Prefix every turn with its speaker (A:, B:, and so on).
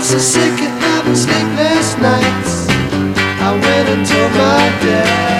A: so sick of having sleepless nights. I went and told my dad.